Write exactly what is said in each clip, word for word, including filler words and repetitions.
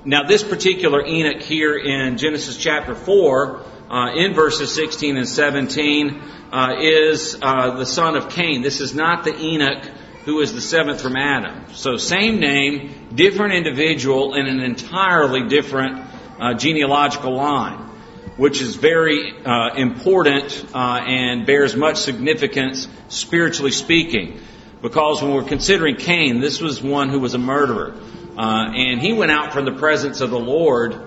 Now, this particular Enoch here in Genesis chapter four, uh, in verses sixteen and seventeen, uh, is uh, the son of Cain. This is not the Enoch who is the seventh from Adam. So, same name, different individual in an entirely different uh, genealogical line, which is very uh, important uh, and bears much significance spiritually speaking. Because when we're considering Cain, this was one who was a murderer. Uh, and he went out from the presence of the Lord.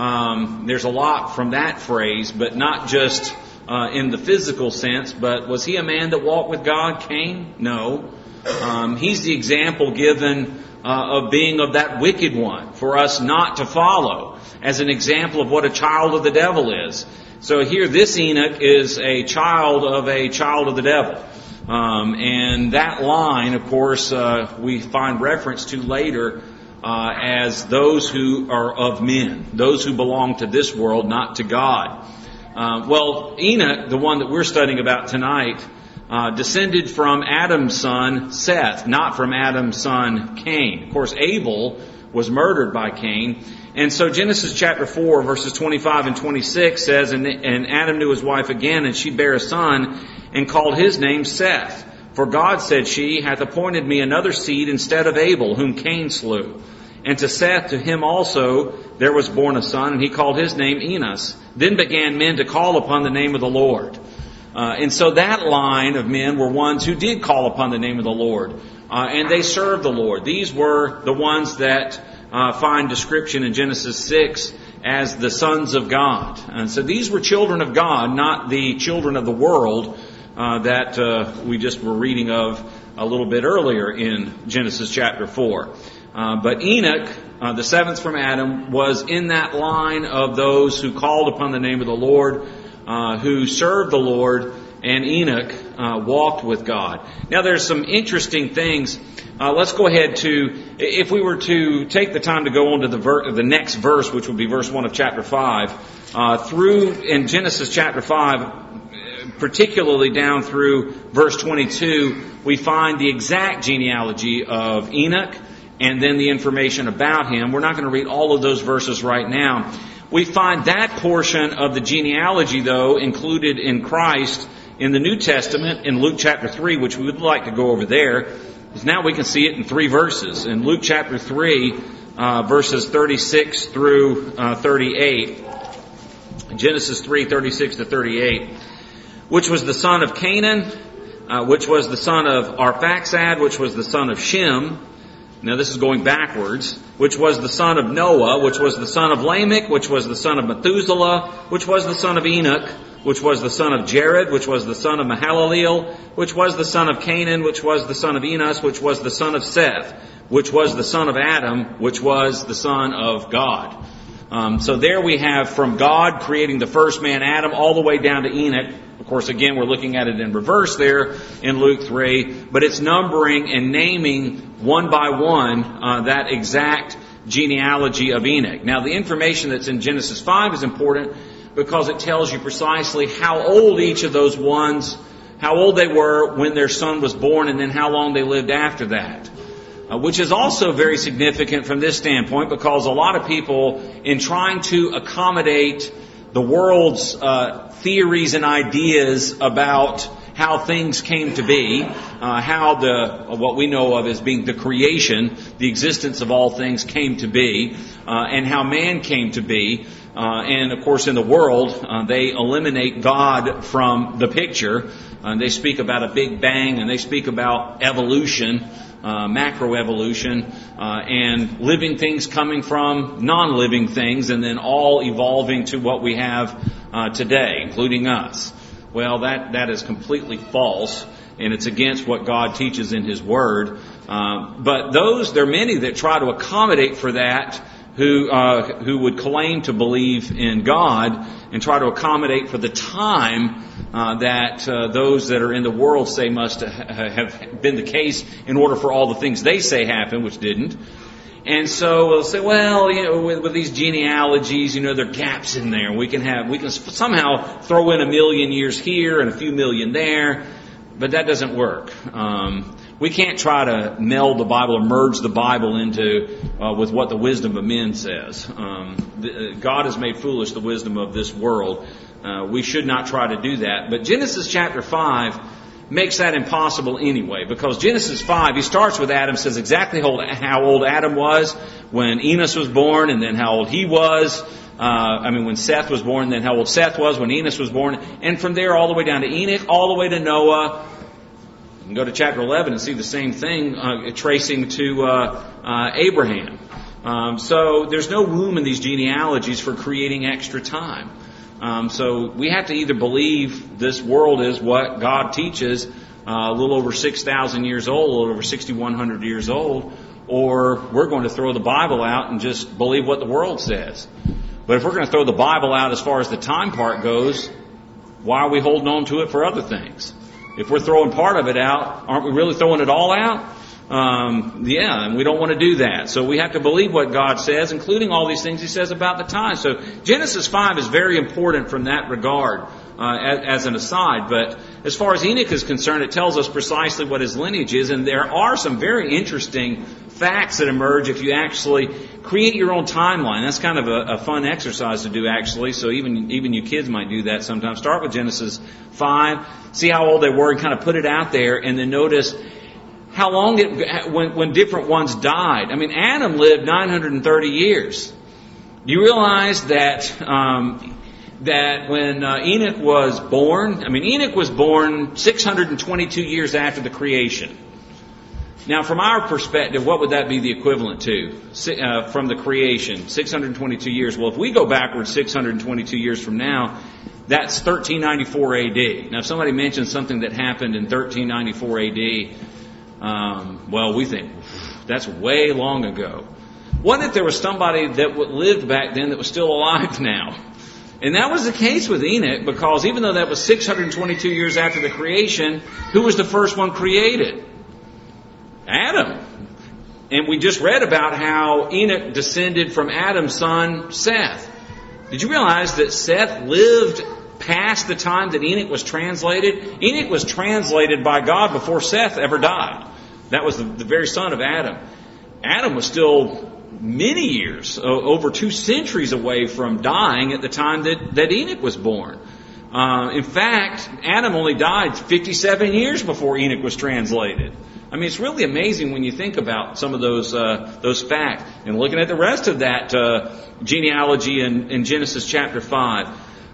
Um, there's a lot from that phrase, but not just uh, in the physical sense. But was he a man that walked with God, Cain? No. Um, he's the example given uh, of being of that wicked one for us not to follow, as an example of what a child of the devil is. So here, this Enoch is a child of a child of the devil. Um, and that line, of course, uh, we find reference to later uh, as those who are of men, those who belong to this world, not to God. Uh, well, Enoch, the one that we're studying about tonight, uh, descended from Adam's son Seth, not from Adam's son Cain. Of course, Abel was murdered by Cain. And so Genesis chapter four, verses twenty-five and twenty-six says, and, and Adam knew his wife again, and she bare a son, and called his name Seth. For God, said she, hath appointed me another seed instead of Abel, whom Cain slew. And to Seth, to him also, there was born a son, and he called his name Enos. Then began men to call upon the name of the Lord. Uh, and so that line of men were ones who did call upon the name of the Lord. Uh, and they served the Lord. These were the ones that uh, find description in Genesis six as the sons of God. And so these were children of God, not the children of the world uh, that uh, we just were reading of a little bit earlier in Genesis chapter four. Uh, but Enoch, uh, the seventh from Adam, was in that line of those who called upon the name of the Lord, uh, who served the Lord, and Enoch uh, walked with God. Now, there's some interesting things. Uh, let's go ahead to, if we were to take the time to go on to the, ver- the next verse, which would be verse one of chapter five, uh, through in Genesis chapter five, particularly down through verse twenty-two, we find the exact genealogy of Enoch, and then the information about him. We're not going to read all of those verses right now. We find that portion of the genealogy, though, included in Christ in the New Testament in Luke chapter three, which we would like to go over there, because now we can see it in three verses. In Luke chapter three, uh, verses thirty-six through uh, thirty-eight, Genesis three, thirty-six to thirty-eight, which was the son of Canaan, uh, which was the son of Arphaxad, which was the son of Shem. Now this is going backwards. Which was the son of Noah, which was the son of Lamech, which was the son of Methuselah, which was the son of Enoch, which was the son of Jared, which was the son of Mahalaleel, which was the son of Canaan, which was the son of Enos, which was the son of Seth, which was the son of Adam, which was the son of God. Um, so there we have from God creating the first man, Adam, all the way down to Enoch. Of course, again, we're looking at it in reverse there in Luke three, but it's numbering and naming one by one uh, that exact genealogy of Enoch. Now, the information that's in Genesis five is important because it tells you precisely how old each of those ones, how old they were when their son was born, and then how long they lived after that. Uh, which is also very significant from this standpoint, because a lot of people, in trying to accommodate the world's uh, theories and ideas about how things came to be, uh, how the what we know of as being the creation, the existence of all things came to be, uh, and how man came to be. Uh, and of course, in the world, uh, they eliminate God from the picture. Uh, they speak about a big bang, and they speak about evolution. Uh, macroevolution, uh, and living things coming from non-living things, and then all evolving to what we have uh, today, including us. Well, that, that is completely false, and it's against what God teaches in His Word. Uh, but those, there are many that try to accommodate for that, who uh, who would claim to believe in God and try to accommodate for the time uh, that uh, those that are in the world say must have been the case in order for all the things they say happen, which didn't. And so we'll say, well, you know, with, with these genealogies, you know, there are gaps in there. We can have, we can somehow throw in a million years here and a few million there, but that doesn't work. Um, we can't try to meld the Bible or merge the Bible into uh, with what the wisdom of men says. Um, the, God has made foolish the wisdom of this world. Uh, we should not try to do that. But Genesis chapter five makes that impossible anyway, because Genesis five, he starts with Adam, says exactly how old Adam was when Enos was born, and then how old he was. Uh, I mean, when Seth was born, and then how old Seth was when Enos was born. And from there all the way down to Enoch, all the way to Noah. You can go to chapter eleven and see the same thing, uh, tracing to uh, uh, Abraham. Um, so there's no room in these genealogies for creating extra time. Um, so we have to either believe this world is what God teaches, uh, a little over six thousand years old, a little over six thousand one hundred years old, or we're going to throw the Bible out and just believe what the world says. But if we're going to throw the Bible out as far as the time part goes, why are we holding on to it for other things? If we're throwing part of it out, aren't we really throwing it all out? Um, yeah, and we don't want to do that. So we have to believe what God says, including all these things He says about the time. So Genesis five is very important from that regard, uh, as, as an aside. But as far as Enoch is concerned, it tells us precisely what his lineage is. And there are some very interesting facts that emerge if you actually create your own timeline. That's kind of a, a fun exercise to do, actually. So even even you kids might do that sometimes. Start with Genesis five, see how old they were, and kind of put it out there, and then notice how long it, when, when different ones died. I mean, Adam lived nine hundred thirty years. Do you realize that um, that when uh, Enoch was born, I mean, Enoch was born six hundred twenty-two years after the creation. Now, from our perspective, what would that be the equivalent to uh, from the creation? six hundred twenty-two years. Well, if we go backwards six hundred twenty-two years from now, that's thirteen ninety-four A D. Now, if somebody mentions something that happened in thirteen ninety-four A D, Um, well, we think that's way long ago. What if there was somebody that lived back then that was still alive now? And that was the case with Enoch, because even though that was six hundred twenty-two years after the creation, who was the first one created? Adam. And we just read about how Enoch descended from Adam's son, Seth. Did you realize that Seth lived past the time that Enoch was translated? Enoch was translated by God before Seth ever died. That was the, the very son of Adam. Adam was still many years, over two centuries away from dying at the time that, that Enoch was born. Uh, in fact, Adam only died fifty-seven years before Enoch was translated. I mean, it's really amazing when you think about some of those uh, those facts. And looking at the rest of that uh, genealogy in, in Genesis chapter five,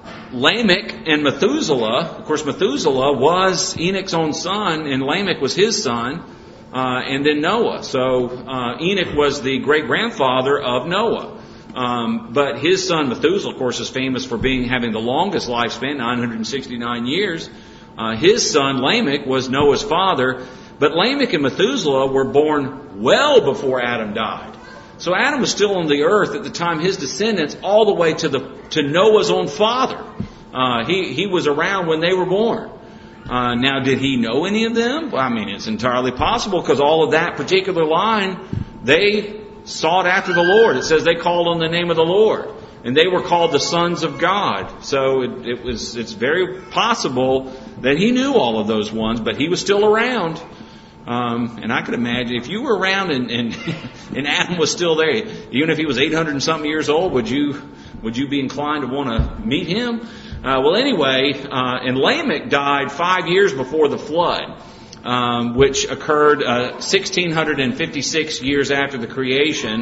Lamech and Methuselah, of course, Methuselah was Enoch's own son, and Lamech was his son, uh, and then Noah. So uh, Enoch was the great-grandfather of Noah. Um, but his son Methuselah, of course, is famous for being having the longest lifespan, nine hundred sixty-nine years. Uh, his son Lamech was Noah's father, but Lamech and Methuselah were born well before Adam died. So Adam was still on the earth at the time his descendants, all the way to the to Noah's own father. Uh, he he was around when they were born. Uh, now, did he know any of them? Well, I mean, it's entirely possible, because all of that particular line, they sought after the Lord. It says they called on the name of the Lord, and they were called the sons of God. So it, it was it's very possible that he knew all of those ones, but he was still around. Um, and I could imagine if you were around and, and, and Adam was still there, even if he was eight hundred and something years old, would you would you be inclined to want to meet him? Uh, well, anyway, uh, and Lamech died five years before the flood, um, which occurred uh, one thousand six hundred fifty-six years after the creation.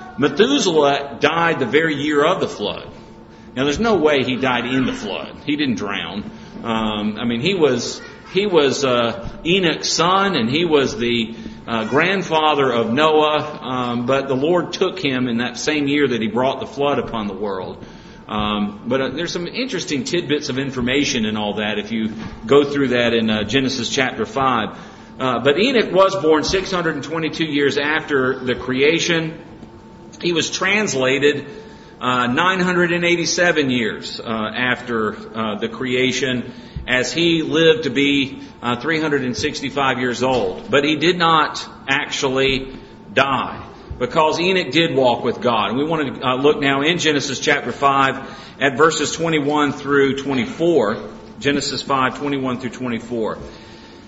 Methuselah died the very year of the flood. Now, there's no way he died in the flood. He didn't drown. Um, I mean, he was he was uh, Enoch's son, and he was the uh, grandfather of Noah. Um, but the Lord took him in that same year that He brought the flood upon the world. Um, but uh, there's some interesting tidbits of information in all that if you go through that in uh, Genesis chapter five. Uh, but Enoch was born six hundred twenty-two years after the creation. He was translated uh, nine hundred eighty-seven years uh, after uh, the creation, as he lived to be uh, three hundred sixty-five years old. But he did not actually die, because Enoch did walk with God. And we want to uh, look now in Genesis chapter five at verses twenty-one through twenty-four. Genesis five, twenty-one through twenty-four.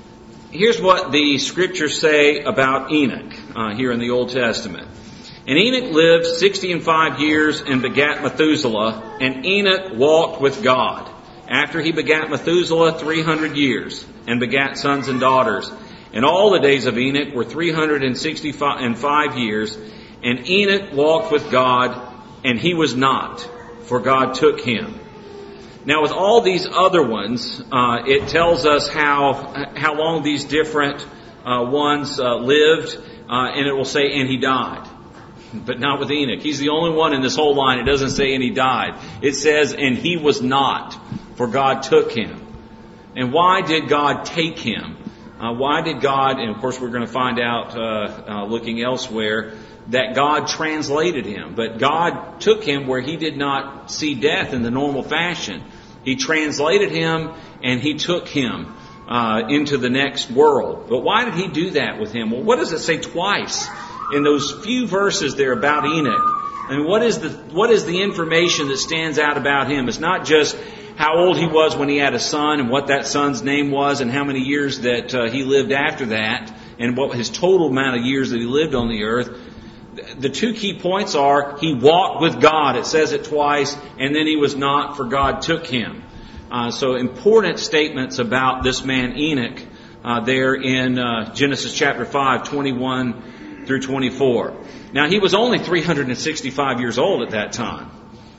here's what the scriptures say about Enoch uh, here in the Old Testament. And Enoch lived sixty and five years and begat Methuselah, and Enoch walked with God. After he begat Methuselah three hundred years, and begat sons and daughters. And all the days of Enoch were three hundred and sixty-five and five years, and Enoch walked with God, and he was not, for God took him. Now, with all these other ones, uh, it tells us how how long these different uh, ones uh, lived, uh, and it will say, and he died. But not with Enoch. He's the only one in this whole line. It doesn't say, and he died. It says, and he was not, for God took him. And why did God take him? Uh, why did God, and of course we're going to find out, uh, uh, looking elsewhere, that God translated him. But God took him where he did not see death in the normal fashion. He translated him and he took him uh, into the next world. But why did he do that with him? Well, what does it say twice in those few verses there about Enoch? And what is the what is the information that stands out about him? It's not just how old he was when he had a son and what that son's name was and how many years that uh, he lived after that and what his total amount of years that he lived on the earth. The two key points are he walked with God. It says it twice. And then he was not, for God took him. Uh, so important statements about this man Enoch uh, there in uh, Genesis chapter five, twenty-one through twenty-four. Now, he was only three hundred sixty-five years old at that time.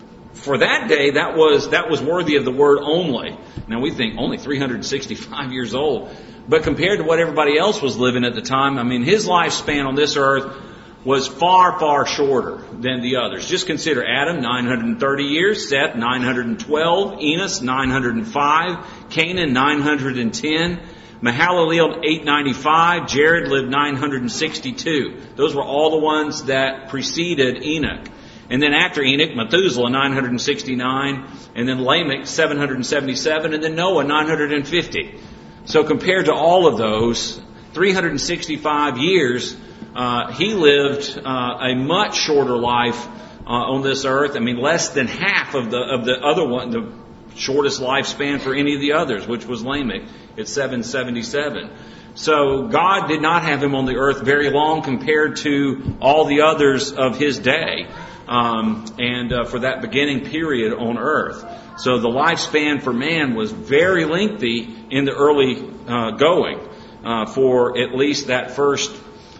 For that day, that was that was worthy of the word only. Now, we think only three hundred sixty-five years old. But compared to what everybody else was living at the time, I mean, his lifespan on this earth was far, far shorter than the others. Just consider Adam, nine hundred thirty years, Seth, nine hundred twelve, Enos, nine hundred five, Canaan, nine hundred ten, Mahalaleel, eight ninety-five, Jared lived nine hundred sixty-two. Those were all the ones that preceded Enoch. And then after Enoch, Methuselah, nine hundred sixty-nine, and then Lamech, seven hundred seventy-seven, and then Noah, nine hundred fifty. So compared to all of those, three hundred sixty-five years, uh, he lived uh, a much shorter life uh, on this earth. I mean, less than half of the of the other one, the shortest lifespan for any of the others, which was Lamech at seven seventy-seven. So God did not have him on the earth very long compared to all the others of his day. Um, and uh, for that beginning period on earth. So the lifespan for man was very lengthy in the early uh, going uh, for at least that first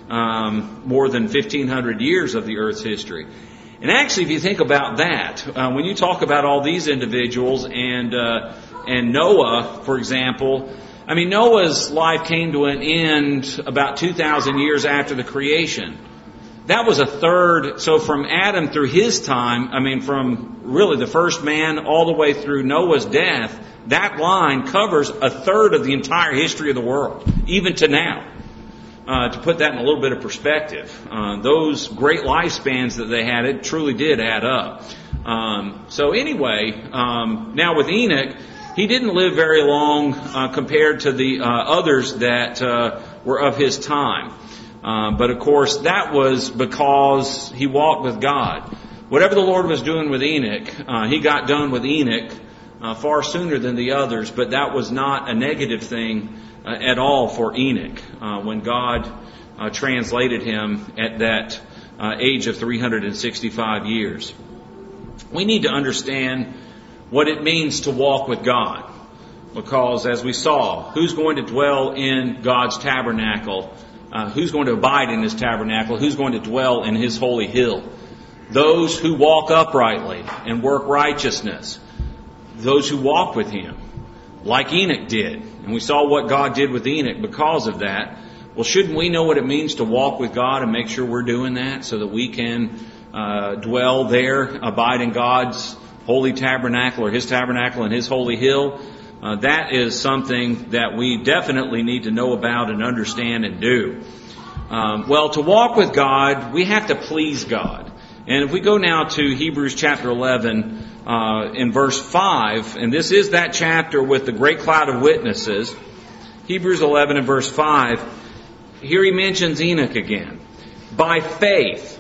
um, more than fifteen hundred years of the earth's history. And actually, if you think about that, uh, when you talk about all these individuals and uh, and Noah, for example, I mean, Noah's life came to an end about two thousand years after the creation. That was a third, so from Adam through his time, I mean from really the first man all the way through Noah's death, that line covers a third of the entire history of the world, even to now. Uh, to put that in a little bit of perspective, uh, those great lifespans that they had, it truly did add up. Um, so anyway, um, now with Enoch, he didn't live very long uh, compared to the uh, others that uh, were of his time. Uh, but of course, that was because he walked with God. Whatever the Lord was doing with Enoch, uh, he got done with Enoch uh, far sooner than the others. But that was not a negative thing uh, at all for Enoch uh, when God uh, translated him at that uh, age of three hundred sixty-five years. We need to understand what it means to walk with God. Because as we saw, who's going to dwell in God's tabernacle? Uh, who's going to abide in his tabernacle? Who's going to dwell in his holy hill? Those who walk uprightly and work righteousness. Those who walk with him, like Enoch did. And we saw what God did with Enoch because of that. Well, shouldn't we know what it means to walk with God and make sure we're doing that so that we can uh, dwell there, abide in God's holy tabernacle or his tabernacle and his holy hill? Uh, that is something that we definitely need to know about and understand and do. Um, well, to walk with God, we have to please God. And if we go now to Hebrews chapter eleven, uh, in verse five, and this is that chapter with the great cloud of witnesses, Hebrews eleven and verse five, here he mentions Enoch again. By faith,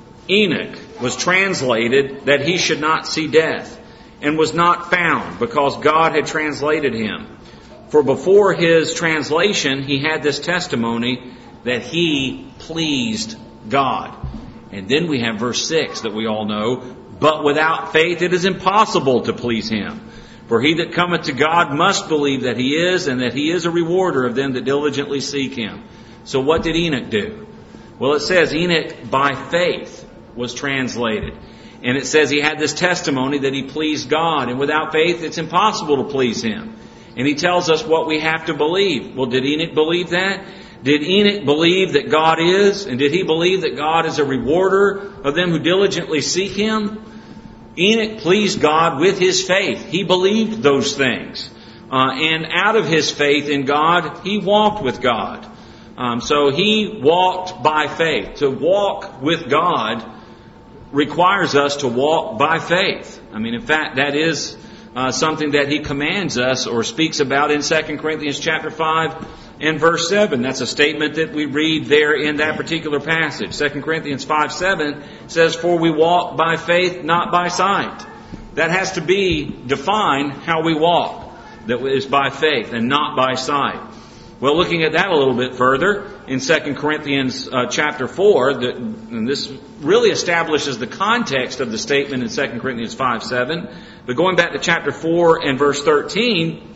Enoch was translated that he should not see death, and was not found, because God had translated him. For before his translation, he had this testimony that he pleased God. And then we have verse six that we all know. But without faith it is impossible to please him. For he that cometh to God must believe that he is, and that he is a rewarder of them that diligently seek him. So what did Enoch do? Well, it says Enoch by faith was translated. And it says he had this testimony that he pleased God. And without faith it's impossible to please him. And he tells us what we have to believe. Well, did Enoch believe that? Did Enoch believe that God is? And did he believe that God is a rewarder of them who diligently seek him? Enoch pleased God with his faith. He believed those things. Uh, and out of his faith in God, he walked with God. Um, so he walked by faith. To walk with God requires us to walk by faith. I mean, in fact, that is uh, something that he commands us or speaks about in Second Corinthians chapter five and verse seven. That's a statement that we read there in that particular passage. Second Corinthians five seven says, "For we walk by faith, not by sight." That has to be defined how we walk. That is by faith and not by sight. Well, looking at that a little bit further, in Second Corinthians uh, chapter four, that, and this really establishes the context of the statement in Second Corinthians five seven. But going back to chapter four and verse thirteen,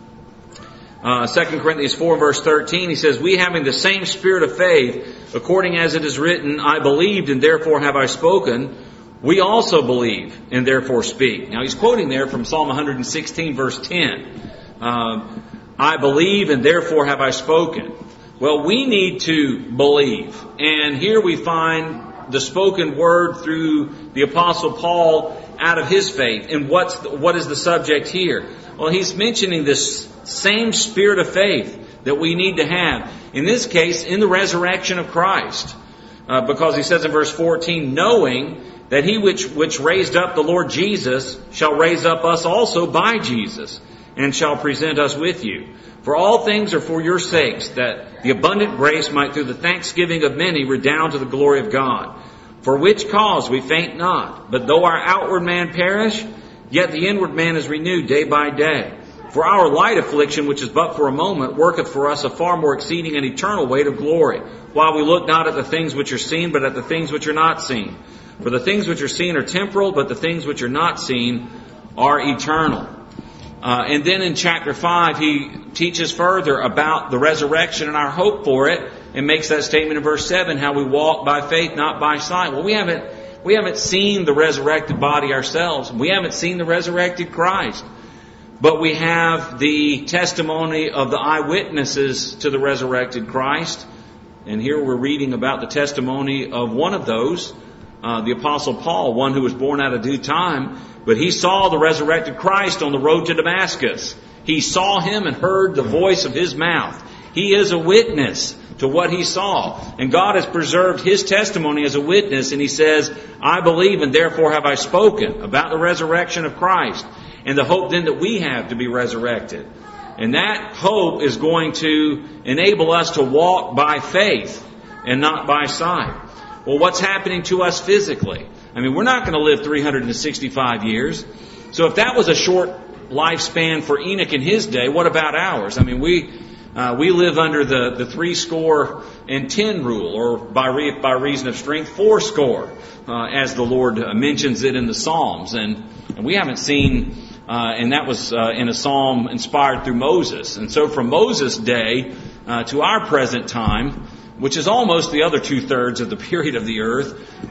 Uh, Second Corinthians four verse thirteen, he says, "We having the same spirit of faith, according as it is written, I believed and therefore have I spoken, we also believe and therefore speak." Now he's quoting there from Psalm one sixteen verse ten. Uh, I believe and therefore have I spoken. Well, we need to believe. And here we find the spoken word through the Apostle Paul out of his faith. And what's the, what is the subject here? Well, he's mentioning this same spirit of faith that we need to have. In this case, in the resurrection of Christ. Uh, because he says in verse fourteen, "Knowing that he which, which raised up the Lord Jesus shall raise up us also by Jesus, and shall present us with you. For all things are for your sakes, that the abundant grace might through the thanksgiving of many redound to the glory of God. For which cause we faint not, but though our outward man perish, yet the inward man is renewed day by day. For our light affliction, which is but for a moment, worketh for us a far more exceeding and eternal weight of glory, while we look not at the things which are seen, but at the things which are not seen. For the things which are seen are temporal, but the things which are not seen are eternal." Uh, and then in chapter five, he teaches further about the resurrection and our hope for it, and makes that statement in verse seven, how we walk by faith, not by sight. Well, we haven't, we haven't seen the resurrected body ourselves. We haven't seen the resurrected Christ. But we have the testimony of the eyewitnesses to the resurrected Christ. And here we're reading about the testimony of one of those, uh, the Apostle Paul, one who was born out of due time. But he saw the resurrected Christ on the road to Damascus. He saw him and heard the voice of his mouth. He is a witness to what he saw. And God has preserved his testimony as a witness. And he says, "I believe and therefore have I spoken," about the resurrection of Christ. And the hope then that we have to be resurrected. And that hope is going to enable us to walk by faith and not by sight. Well, what's happening to us physically? I mean, we're not going to live three hundred sixty-five years. So if that was a short lifespan for Enoch in his day, what about ours? I mean, we uh, we live under the, the three score and ten rule, or by re- by reason of strength, four score, uh, as the Lord mentions it in the Psalms. And, and we haven't seen... Uh, and that was uh, in a psalm inspired through Moses. And so from Moses' day uh, to our present time, which is almost the other two-thirds of the period of the earth,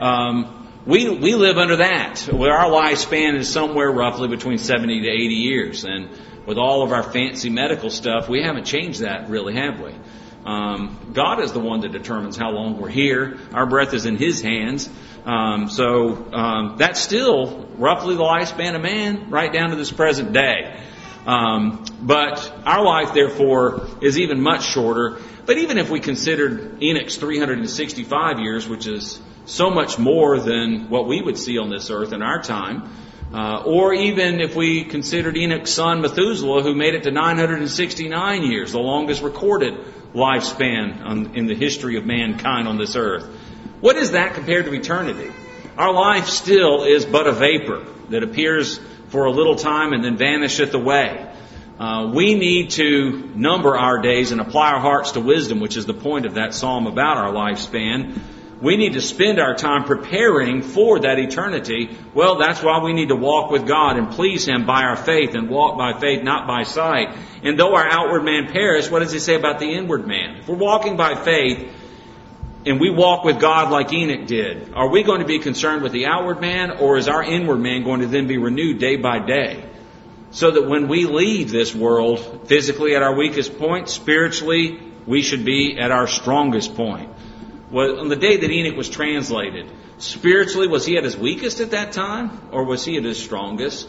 um, we we live under that, where our lifespan is somewhere roughly between seventy to eighty years. And with all of our fancy medical stuff, we haven't changed that really, have we? Um, God is the one that determines how long we're here. Our breath is in His hands. Um, so um, that's still roughly the lifespan of man right down to this present day. Um, but our life, therefore, is even much shorter. But even if we considered Enoch's three hundred sixty-five years, which is so much more than what we would see on this earth in our time, uh, or even if we considered Enoch's son Methuselah, who made it to nine hundred sixty-nine years, the longest recorded lifespan on, in the history of mankind on this earth. What is that compared to eternity? Our life still is but a vapor that appears for a little time and then vanisheth away. Uh, we need to number our days and apply our hearts to wisdom, which is the point of that psalm about our lifespan. We need to spend our time preparing for that eternity. Well, that's why we need to walk with God and please Him by our faith and walk by faith, not by sight. And though our outward man perish, what does He say about the inward man? If we're walking by faith and we walk with God like Enoch did, are we going to be concerned with the outward man, or is our inward man going to then be renewed day by day? So that when we leave this world physically at our weakest point, spiritually we should be at our strongest point. Well, on the day that Enoch was translated, spiritually, was he at his weakest at that time, or was he at his strongest?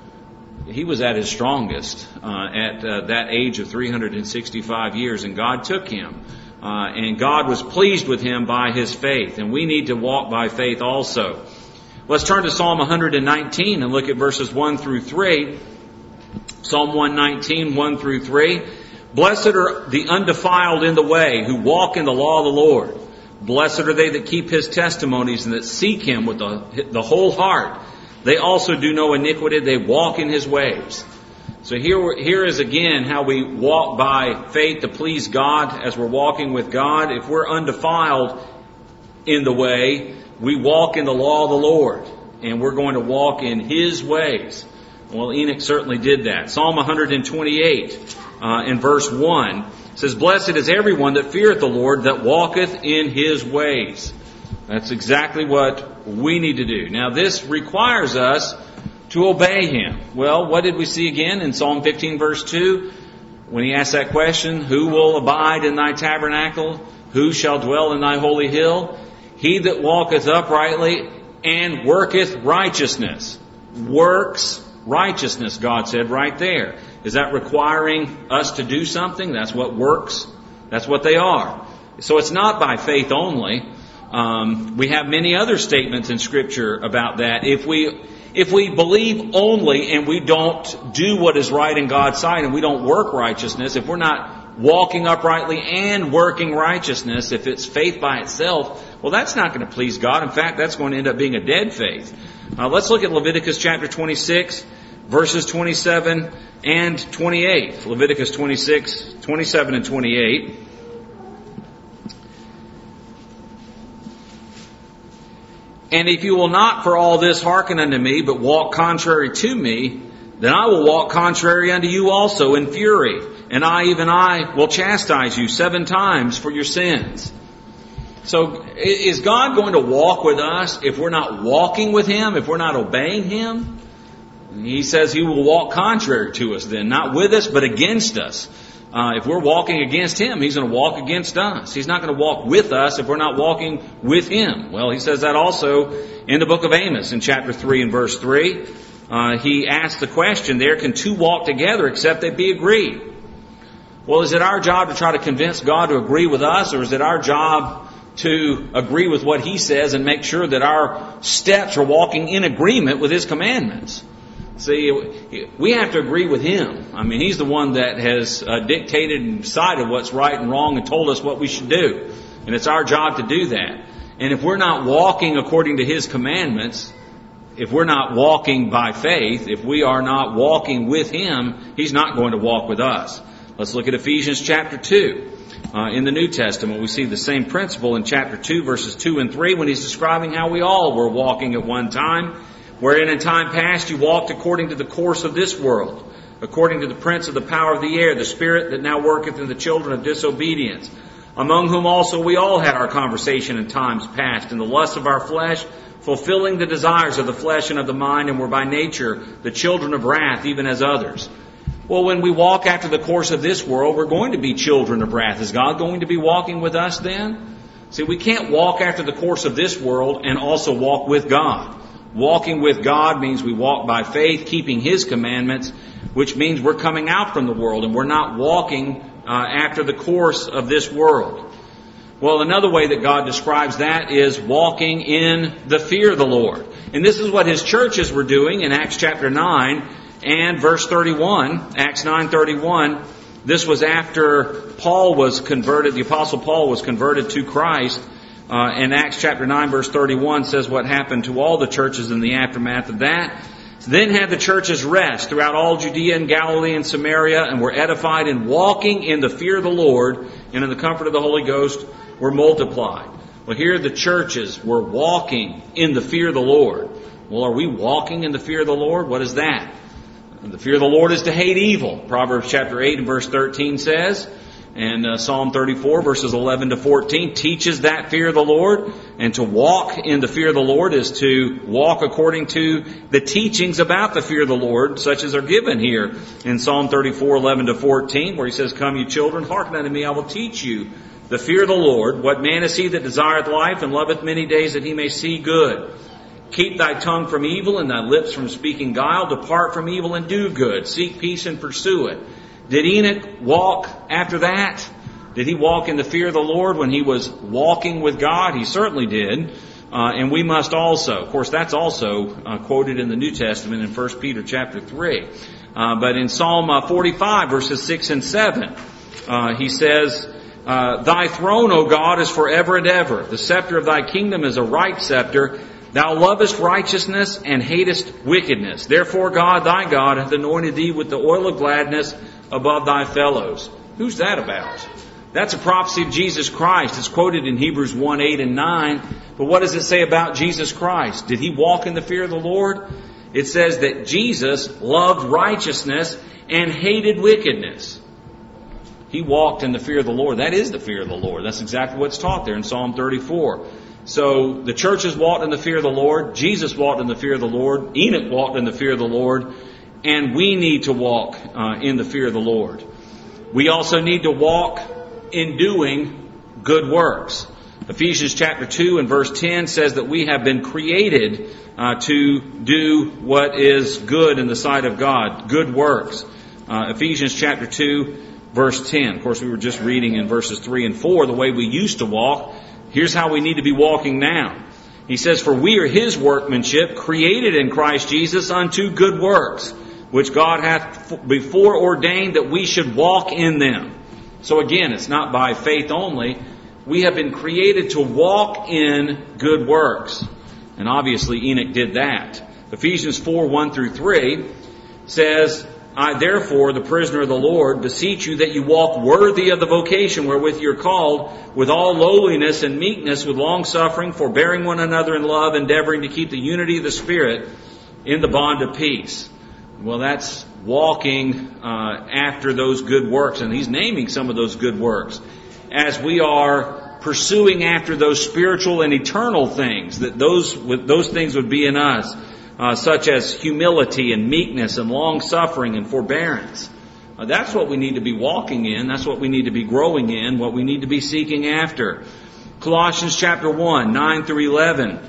He was at his strongest uh, at uh, that age of three hundred sixty-five years, and God took him. Uh, and God was pleased with him by his faith, and we need to walk by faith also. Let's turn to Psalm one hundred nineteen and look at verses one through three. Psalm one nineteen, one through three. Blessed are the undefiled in the way, who walk in the law of the Lord. Blessed are they that keep His testimonies and that seek Him with the, the whole heart. They also do no iniquity. They walk in His ways. So here, here is again how we walk by faith to please God as we're walking with God. If we're undefiled in the way, we walk in the law of the Lord, and we're going to walk in His ways. Well, Enoch certainly did that. Psalm one hundred twenty-eight uh, in verse one says, Blessed is everyone that feareth the Lord, that walketh in His ways. That's exactly what we need to do. Now, this requires us to obey Him. Well, what did we see again in Psalm fifteen, verse two? When he asked that question, who will abide in thy tabernacle? Who shall dwell in thy holy hill? He that walketh uprightly and worketh righteousness. Works righteousness, God said right there. Is that requiring us to do something? That's what works. That's what they are. So it's not by faith only. Um, we have many other statements in Scripture about that. If we if we believe only and we don't do what is right in God's sight and we don't work righteousness, if we're not walking uprightly and working righteousness, if it's faith by itself, well, that's not going to please God. In fact, that's going to end up being a dead faith. Uh, let's look at Leviticus chapter twenty-six, verses twenty-seven and twenty-eight. Leviticus twenty-six, twenty-seven and twenty-eight. And if you will not for all this hearken unto me, but walk contrary to me, then I will walk contrary unto you also in fury. And I, even I, will chastise you seven times for your sins. So is God going to walk with us if we're not walking with Him, if we're not obeying Him? He says He will walk contrary to us then, not with us, but against us. Uh, if we're walking against Him, He's going to walk against us. He's not going to walk with us if we're not walking with Him. Well, He says that also in the book of Amos in chapter three and verse three. Uh, he asks the question there, can two walk together except they be agreed? Well, is it our job to try to convince God to agree with us, or is it our job to agree with what He says and make sure that our steps are walking in agreement with His commandments? See, we have to agree with Him. I mean, He's the one that has uh, dictated and decided what's right and wrong and told us what we should do. And it's our job to do that. And if we're not walking according to His commandments, if we're not walking by faith, if we are not walking with Him, He's not going to walk with us. Let's look at Ephesians chapter two. Uh, in the New Testament, we see the same principle in chapter two, verses two and three, when he's describing how we all were walking at one time. Wherein in time past you walked according to the course of this world, according to the prince of the power of the air, the spirit that now worketh in the children of disobedience, among whom also we all had our conversation in times past, in the lust of our flesh, fulfilling the desires of the flesh and of the mind, and were by nature the children of wrath, even as others. Well, when we walk after the course of this world, we're going to be children of wrath. Is God going to be walking with us then? See, we can't walk after the course of this world and also walk with God. Walking with God means we walk by faith, keeping His commandments, which means we're coming out from the world and we're not walking uh, after the course of this world. Well, another way that God describes that is walking in the fear of the Lord. And this is what His churches were doing in Acts chapter nine and verse thirty-one. Acts nine thirty-one. This was after Paul was converted, the Apostle Paul was converted to Christ. Uh, and Acts chapter nine verse thirty-one says what happened to all the churches in the aftermath of that. Then had the churches rest throughout all Judea and Galilee and Samaria, and were edified, and walking in the fear of the Lord and in the comfort of the Holy Ghost were multiplied. Well, here the churches were walking in the fear of the Lord. Well, are we walking in the fear of the Lord? What is that? The fear of the Lord is to hate evil. Proverbs chapter eight and verse thirteen says, and uh, Psalm thirty-four verses eleven to fourteen teaches that fear of the Lord. And to walk in the fear of the Lord is to walk according to the teachings about the fear of the Lord, such as are given here in Psalm thirty-four, eleven to fourteen, where he says, Come, you children, hearken unto me, I will teach you the fear of the Lord. What man is he that desireth life and loveth many days that he may see good? Keep thy tongue from evil and thy lips from speaking guile. Depart from evil and do good. Seek peace and pursue it. Did Enoch walk after that? Did he walk in the fear of the Lord when he was walking with God? He certainly did. Uh, and we must also. Of course, that's also uh, quoted in the New Testament in First Peter chapter three. Uh, but in Psalm uh, forty-five verses six and seven, uh, he says, uh, Thy throne, O God, is forever and ever. The scepter of thy kingdom is a right scepter. Thou lovest righteousness and hatest wickedness. Therefore God, thy God, hath anointed thee with the oil of gladness above thy fellows. Who's that about? That's a prophecy of Jesus Christ. It's quoted in Hebrews one, eight and nine. But what does it say about Jesus Christ? Did he walk in the fear of the Lord? It says that Jesus loved righteousness and hated wickedness. He walked in the fear of the Lord. That is the fear of the Lord. That's exactly what's taught there in Psalm thirty-four. So the churches walked in the fear of the Lord. Jesus walked in the fear of the Lord. Enoch walked in the fear of the Lord. And we need to walk uh, in the fear of the Lord. We also need to walk in doing good works. Ephesians chapter two and verse ten says that we have been created uh, to do what is good in the sight of God. Good works. Uh, Ephesians chapter two verse ten. Of course, we were just reading in verses three and four the way we used to walk. Here's how we need to be walking now. He says, For we are his workmanship, created in Christ Jesus unto good works, which God hath before ordained that we should walk in them. So again, it's not by faith only. We have been created to walk in good works. And obviously Enoch did that. Ephesians four, one through three says, I therefore, the prisoner of the Lord, beseech you that you walk worthy of the vocation wherewith you are called, with all lowliness and meekness, with long suffering, forbearing one another in love, endeavoring to keep the unity of the Spirit in the bond of peace. Well, that's walking uh, after those good works, and he's naming some of those good works. As we are pursuing after those spiritual and eternal things, that those those things would be in us. Uh, such as humility and meekness and long-suffering and forbearance. Uh, that's what we need to be walking in. That's what we need to be growing in, what we need to be seeking after. Colossians chapter one, nine through eleven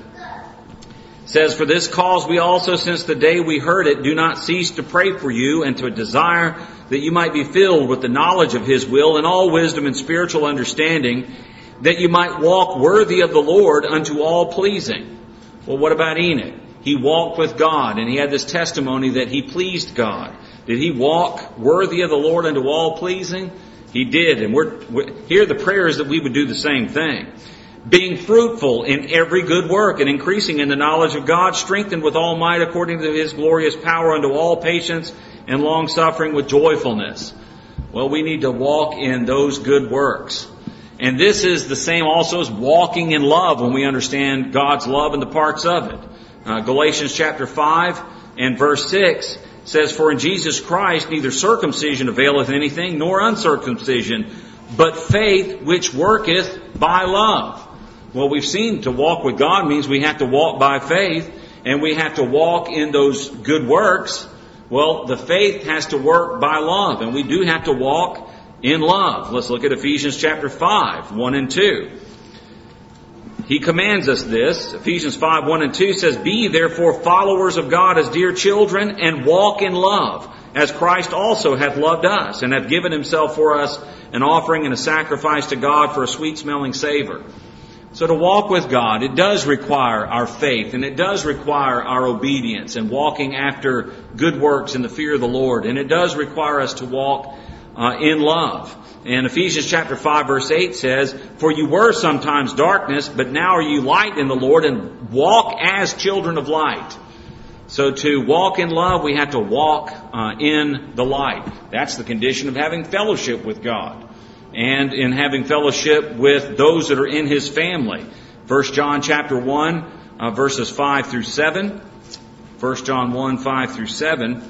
says, For this cause we also, since the day we heard it, do not cease to pray for you and to desire that you might be filled with the knowledge of his will and all wisdom and spiritual understanding, that you might walk worthy of the Lord unto all pleasing. Well, what about Enoch? He walked with God, and he had this testimony that he pleased God. Did he walk worthy of the Lord unto all pleasing? He did. And we're, we're here the prayer is that we would do the same thing. Being fruitful in every good work and increasing in the knowledge of God, strengthened with all might according to his glorious power unto all patience and long suffering with joyfulness. Well, we need to walk in those good works. And this is the same also as walking in love when we understand God's love and the parts of it. Uh, Galatians chapter five and verse six says, For in Jesus Christ neither circumcision availeth anything, nor uncircumcision, but faith which worketh by love. Well, we've seen to walk with God means we have to walk by faith, and we have to walk in those good works. Well, the faith has to work by love, and we do have to walk in love. Let's look at Ephesians chapter five, one and two. He commands us this. Ephesians five, one and two says, Be therefore followers of God as dear children, and walk in love, as Christ also hath loved us, and hath given himself for us an offering and a sacrifice to God for a sweet-smelling savor. So to walk with God, it does require our faith, and it does require our obedience and walking after good works in the fear of the Lord. And it does require us to walk uh, in love. And Ephesians chapter five verse eight says, For you were sometimes darkness, but now are you light in the Lord, and walk as children of light. So to walk in love, we have to walk uh, in the light. That's the condition of having fellowship with God and in having fellowship with those that are in His family. First John chapter one, uh, verses five through seven. First John one, five through seven.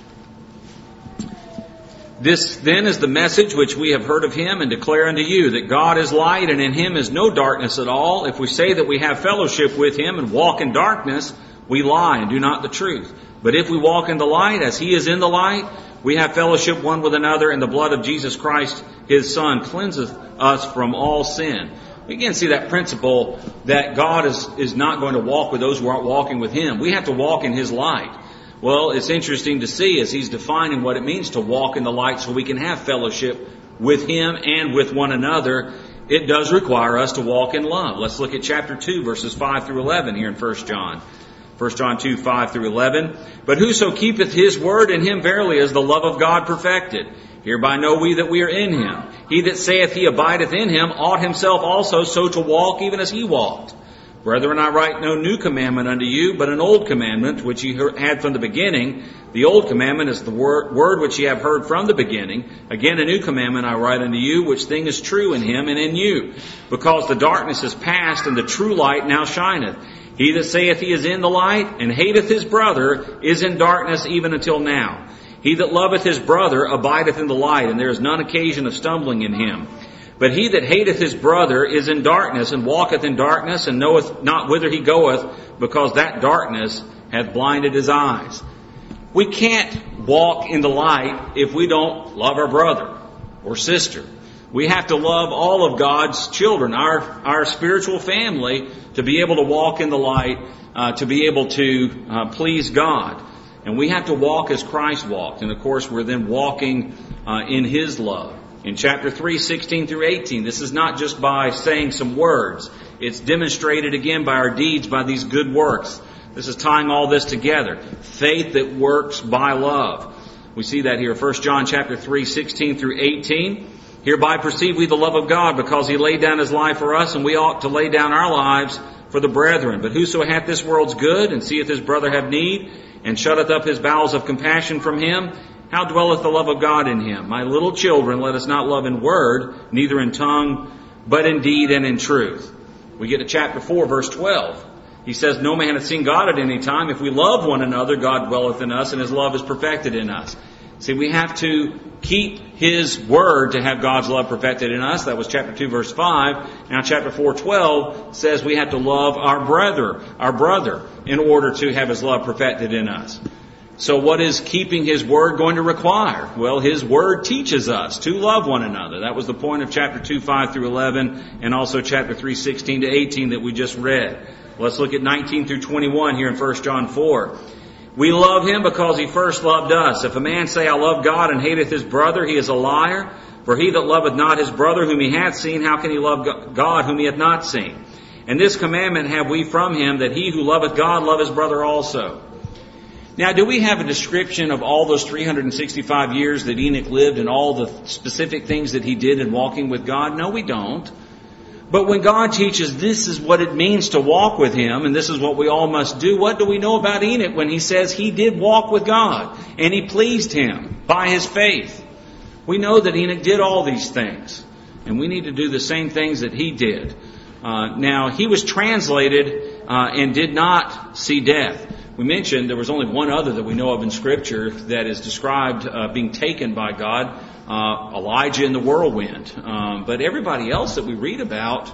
This then is the message which we have heard of Him and declare unto you, that God is light and in Him is no darkness at all. If we say that we have fellowship with Him and walk in darkness, we lie and do not the truth. But if we walk in the light as He is in the light, we have fellowship one with another, and the blood of Jesus Christ, His Son, cleanseth us from all sin. We again see that principle that God is, is not going to walk with those who aren't walking with Him. We have to walk in His light. Well, it's interesting to see as he's defining what it means to walk in the light so we can have fellowship with Him and with one another. It does require us to walk in love. Let's look at chapter two, verses five through eleven here in First John. First John two, five through eleven. But whoso keepeth His word, in him verily is the love of God perfected. Hereby know we that we are in Him. He that saith he abideth in Him ought himself also so to walk even as He walked. Brethren, I write no new commandment unto you, but an old commandment which ye had from the beginning. The old commandment is the word, word which ye have heard from the beginning. Again, a new commandment I write unto you, which thing is true in Him and in you. Because the darkness is past, and the true light now shineth. He that saith he is in the light, and hateth his brother, is in darkness even until now. He that loveth his brother abideth in the light, and there is none occasion of stumbling in him. But he that hateth his brother is in darkness, and walketh in darkness, and knoweth not whither he goeth, because that darkness hath blinded his eyes. We can't walk in the light if we don't love our brother or sister. We have to love all of God's children, our, our spiritual family, to be able to walk in the light, uh, to be able to uh, please God. And we have to walk as Christ walked. And of course, we're then walking uh, in His love. In chapter three, sixteen through eighteen, this is not just by saying some words. It's demonstrated again by our deeds, by these good works. This is tying all this together. Faith that works by love. We see that here. First John chapter three, sixteen through eighteen. Hereby perceive we the love of God, because He laid down His life for us, and we ought to lay down our lives for the brethren. But whoso hath this world's good, and seeth his brother have need, and shutteth up his bowels of compassion from him, how dwelleth the love of God in him? My little children, let us not love in word, neither in tongue, but in deed and in truth. We get to chapter four, verse twelve. He says, no man hath seen God at any time. If we love one another, God dwelleth in us, and His love is perfected in us. See, we have to keep His word to have God's love perfected in us. That was chapter two, verse five. Now chapter four, twelve says we have to love our brother, our brother, in order to have His love perfected in us. So what is keeping His word going to require? Well, His word teaches us to love one another. That was the point of chapter two, five through eleven, and also chapter three, sixteen to eighteen that we just read. Let's look at nineteen through twenty-one here in First John four. We love Him because He first loved us. If a man say, I love God, and hateth his brother, he is a liar. For he that loveth not his brother whom he hath seen, how can he love God whom he hath not seen? And this commandment have we from Him, that he who loveth God love his brother also. Now, do we have a description of all those three hundred sixty-five years that Enoch lived and all the specific things that he did in walking with God? No, we don't. But when God teaches this is what it means to walk with Him, and this is what we all must do, what do we know about Enoch when he says he did walk with God and he pleased Him by his faith? We know that Enoch did all these things, and we need to do the same things that he did. Uh, now, he was translated uh, and did not see death. We mentioned there was only one other that we know of in Scripture that is described uh, being taken by God, uh, Elijah in the whirlwind. Um, but everybody else that we read about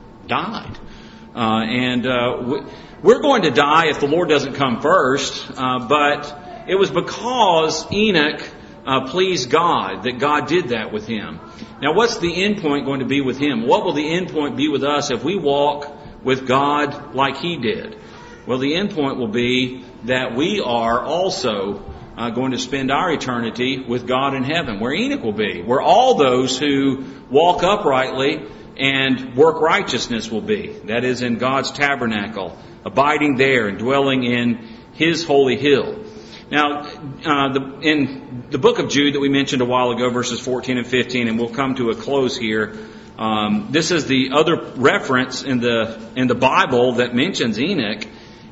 died. Uh, and uh, we're going to die if the Lord doesn't come first. Uh, but it was because Enoch uh, pleased God that God did that with him. Now, what's the end point going to be with him? What will the end point be with us if we walk with God like he did? Well, the end point will be that we are also uh, going to spend our eternity with God in heaven, where Enoch will be, where all those who walk uprightly and work righteousness will be. That is, in God's tabernacle, abiding there and dwelling in His holy hill. Now, uh, the, in the book of Jude that we mentioned a while ago, verses fourteen and fifteen, and we'll come to a close here. Um, this is the other reference in the in the Bible that mentions Enoch.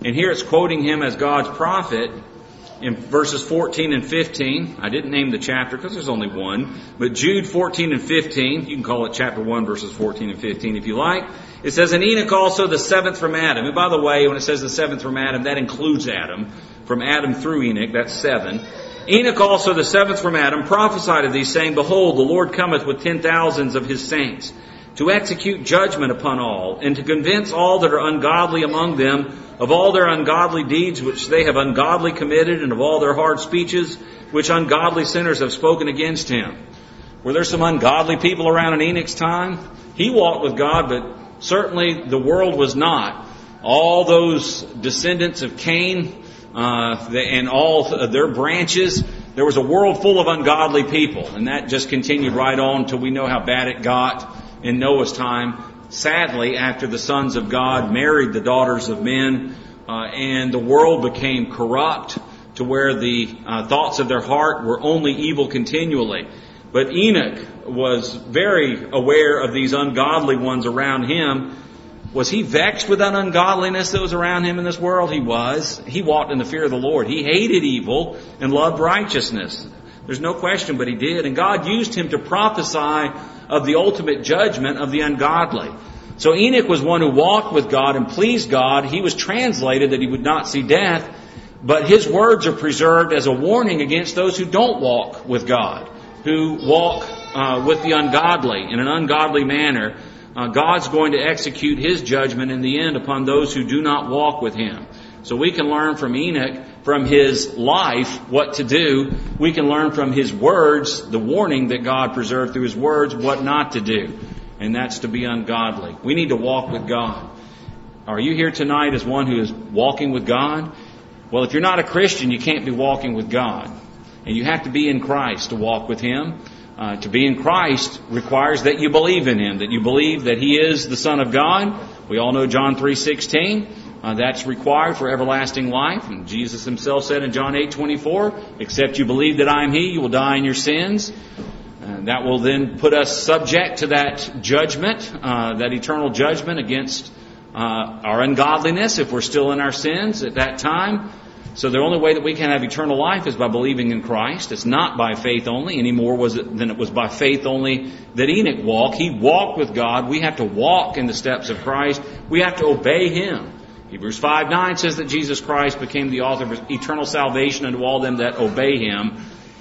And here it's quoting him as God's prophet in verses fourteen and fifteen. I didn't name the chapter because there's only one. But Jude fourteen and fifteen, you can call it chapter one, verses fourteen and fifteen if you like. It says, and Enoch also the seventh from Adam. And by the way, when it says the seventh from Adam, that includes Adam. From Adam through Enoch, that's seven. Enoch also the seventh from Adam prophesied of these, saying, behold, the Lord cometh with ten thousands of his saints, to execute judgment upon all, and to convince all that are ungodly among them of all their ungodly deeds which they have ungodly committed, and of all their hard speeches which ungodly sinners have spoken against him. Were there some ungodly people around in Enoch's time? He walked with God, but certainly the world was not. All those descendants of Cain uh, and all their branches, there was a world full of ungodly people, and that just continued right on until we know how bad it got in Noah's time. Sadly, after the sons of God married the daughters of men, uh, and the world became corrupt to where the uh, thoughts of their heart were only evil continually. But Enoch was very aware of these ungodly ones around him. Was he vexed with that ungodliness that was around him in this world? He was. He walked in the fear of the Lord. He hated evil and loved righteousness. There's no question, but he did. And God used him to prophesy of the ultimate judgment of the ungodly. So Enoch was one who walked with God and pleased God. He was translated that he would not see death, but his words are preserved as a warning against those who don't walk with God, who walk uh, with the ungodly in an ungodly manner. Uh, God's going to execute his judgment in the end upon those who do not walk with him. So we can learn from Enoch, from his life, what to do. We can learn from his words, the warning that God preserved through his words, what not to do. And that's to be ungodly. We need to walk with God. Are you here tonight as one who is walking with God? Well, if you're not a Christian, you can't be walking with God. And you have to be in Christ to walk with him. Uh, to be in Christ requires that you believe in him, that you believe that he is the Son of God. We all know John three sixteen. Uh, that's required for everlasting life. And Jesus himself said in John eight twenty-four, except you believe that I am he, you will die in your sins. And that will then put us subject to that judgment, uh, that eternal judgment against uh, our ungodliness if we're still in our sins at that time. So the only way that we can have eternal life is by believing in Christ. It's not by faith only any more was it than it was by faith only that Enoch walked. He walked with God. We have to walk in the steps of Christ. We have to obey him. Hebrews five nine says that Jesus Christ became the author of eternal salvation unto all them that obey him.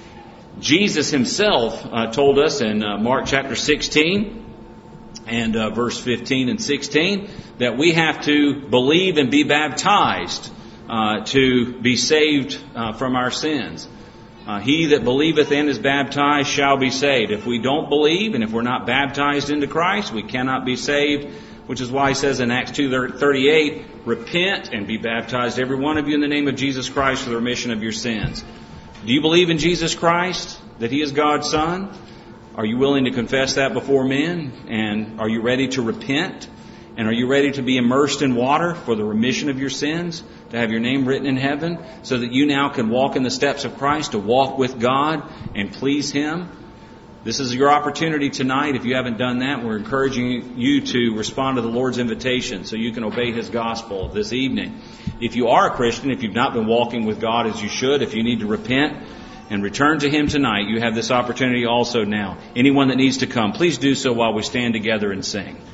Jesus himself uh, told us in uh, Mark chapter sixteen and uh, verse fifteen and sixteen that we have to believe and be baptized uh, to be saved uh, from our sins. Uh, he that believeth and is baptized shall be saved. If we don't believe and if we're not baptized into Christ, we cannot be saved. Which is why he says in Acts two thirty-eight, repent and be baptized, every one of you, in the name of Jesus Christ for the remission of your sins. Do you believe in Jesus Christ, that he is God's Son? Are you willing to confess that before men? And are you ready to repent? And are you ready to be immersed in water for the remission of your sins? To have your name written in heaven? So that you now can walk in the steps of Christ, to walk with God and please him? This is your opportunity tonight. If you haven't done that, we're encouraging you to respond to the Lord's invitation so you can obey his gospel this evening. If you are a Christian, if you've not been walking with God as you should, if you need to repent and return to him tonight, you have this opportunity also now. Anyone that needs to come, please do so while we stand together and sing.